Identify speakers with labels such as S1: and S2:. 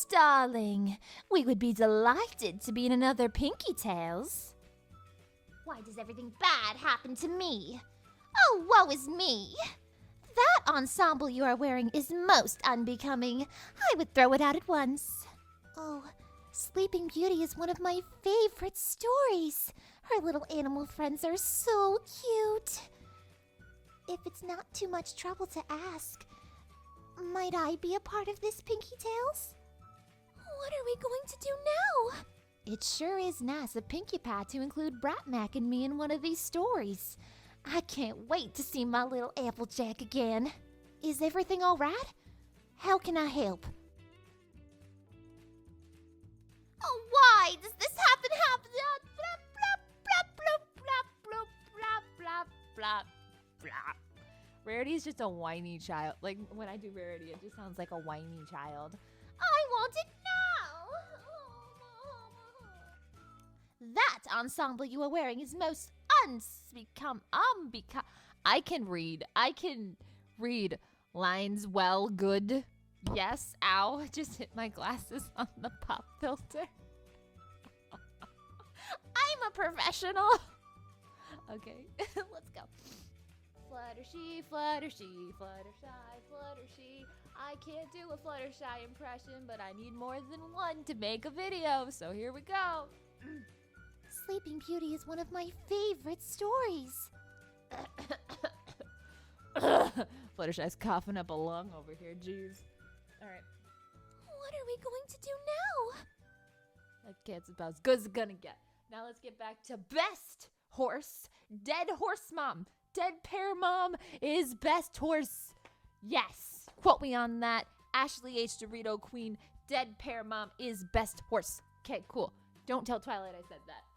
S1: darling. We would be delighted to be in another Pinky Tales.
S2: Why does everything bad happen to me? Oh, woe is me! That ensemble you are wearing is most unbecoming. I would throw it out at once. Oh, Sleeping Beauty is one of my favorite stories. Her little animal friends are so cute. If it's not too much trouble to ask, might I be a part of this Pinky Tales?
S1: What are we going to do now? It sure is nice of Pinkie Pie to include Bratmac and me in one of these stories. I can't wait to see my little Applejack again. Is everything all right? How can I help?
S2: Oh, why does this happen?
S1: Rarity's just a whiny child. Like, when I do Rarity, it just sounds like a whiny child.
S2: I want it now! That ensemble you are wearing is most
S1: I can read lines well, good. Yes, ow, just hit my glasses on the pop filter.
S2: I'm a professional.
S1: Okay, let's go. Fluttershy, Fluttershy, Fluttershy, Fluttershy. I can't do a Fluttershy impression, but I need more than one to make a video, so here we go.
S2: Sleeping Beauty is one of my favorite stories.
S1: Fluttershy's coughing up a lung over here, jeez. Alright.
S2: What are we going to do now?
S1: That cat's about as good as it's gonna get. Now let's get back to best horse. Dead horse mom. Dead pear mom is best horse. Yes. Quote me on that. Ashley H. Dorito Queen. Dead pear mom is best horse. Okay, cool. Don't tell Twilight I said that.